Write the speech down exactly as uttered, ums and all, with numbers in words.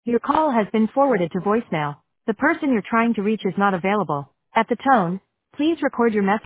Your call has been forwarded to voicemail. The person you're trying to reach is not available. At the tone, please record your message.